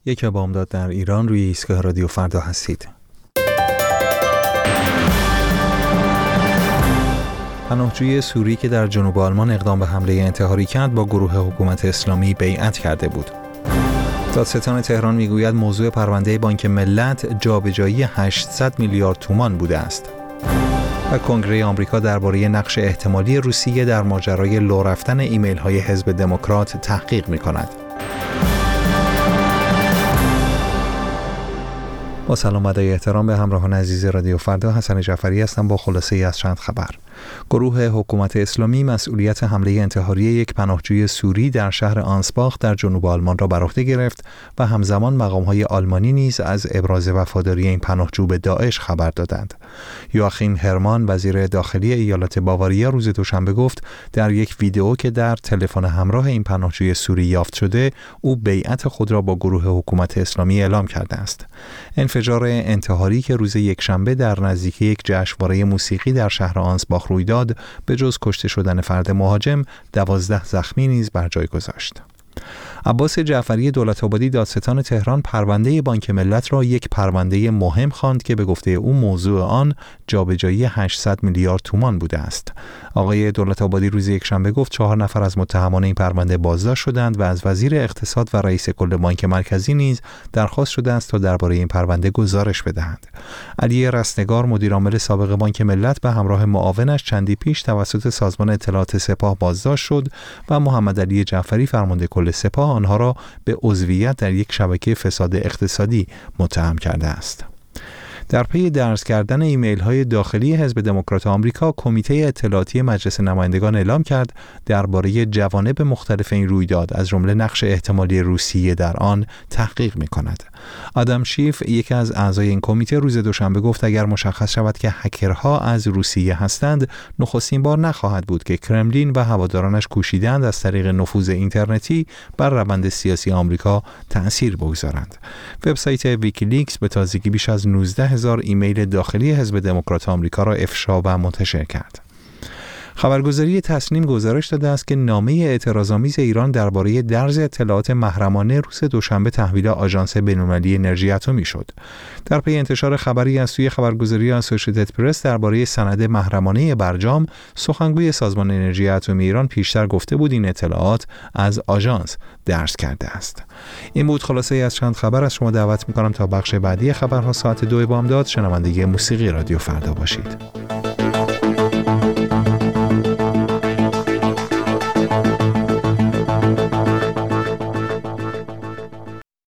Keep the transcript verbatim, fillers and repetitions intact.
یک بامداد در ایران روی ایستگاه رادیو فردا هستید. پناهجوی سوری که در جنوب آلمان اقدام به حمله انتحاری کرد با گروه حکومت اسلامی بیعت کرده بود. دادستان تهران میگوید موضوع پرونده بانک ملت جابجایی هشتصد میلیارد تومان بوده است. و کنگره آمریکا درباره نقش احتمالی روسیه در ماجرای لو رفتن ایمیل های حزب دموکرات تحقیق می‌کند. با سلام و ادای احترام به همراهان عزیز رادیو فردا، حسن جعفری هستم با خلاصه ای از چند خبر. گروه حکومت اسلامی مسئولیت حمله انتحاری یک پناهجوی سوری در شهر آنسباخ در جنوب آلمان را بر عهده گرفت و همزمان مقام‌های آلمانی نیز از ابراز وفاداری این پناهجو به داعش خبر دادند. یواخیم هرمان وزیر داخلی ایالت باواریا روز دوشنبه گفت در یک ویدئو که در تلفن همراه این پناهجوی سوری یافت شده، او بیعت خود را با گروه حکومت اسلامی اعلام کرده است. انفجار انتحاری که روز یکشنبه در نزدیکی یک جشنواره موسیقی در شهر آنسباخ روی داد، به جز کشته شدن فرد مهاجم، دوازده زخمی نیز بر جای گذاشت. عباس جعفری دولت‌آبادی دادستان تهران پرونده بانک ملت را یک پرونده مهم خواند که به گفته او موضوع آن جابجایی هشتصد میلیارد تومان بوده است. آقای دولت‌آبادی روز یکشنبه گفت چهار نفر از متهمان این پرونده بازداشت شدند و از وزیر اقتصاد و رئیس کل بانک مرکزی نیز درخواست شده است تا درباره این پرونده گزارش بدهند. علی رستگار مدیرعامل سابق بانک ملت به همراه معاونش چندی پیش توسط سازمان اطلاعات سپاه بازداشت شد و محمد علی جعفری فرمانده کل سپاه آنها را به عضویت در یک شبکه فساد اقتصادی متهم کرده است. در پی درز کردن ایمیل های داخلی حزب دموکرات آمریکا، کمیته اطلاعاتی مجلس نمایندگان اعلام کرد درباره جوانب مختلف این رویداد از جمله نقش احتمالی روسیه در آن تحقیق می‌کند. آدم شیف، یکی از اعضای این کمیته، روز دوشنبه گفت اگر مشخص شود که هکرها از روسیه هستند، نخستین بار نخواهد بود که کرملین و هوادارانش کوشیدند از طریق نفوذ اینترنتی بر روند سیاسی آمریکا تأثیر بگذارند. وبسایت ویکیلیکس به تازگی بیش از نوزده هزار ایمیل داخلی حزب دموکرات آمریکا را افشا و منتشر کرد. خبرگزاری تسنیم گزارش داده است که نامه اعتراض‌آمیز ایران درباره درز اطلاعات محرمانه روز دوشنبه تحویل آژانس بین‌المللی انرژی اتمی شد. در پی انتشار خبری از سوی خبرگزاری اسوسییتد پرس درباره سند محرمانه برجام، سخنگوی سازمان انرژی اتمی ایران پیشتر گفته بود این اطلاعات از آژانس درز کرده است. این بود خلاصه ای از چند خبر. از شما دعوت می‌کنم تا بخش بعدی خبرها ساعت دو بامداد شنونده موسیقی رادیو فردا باشید.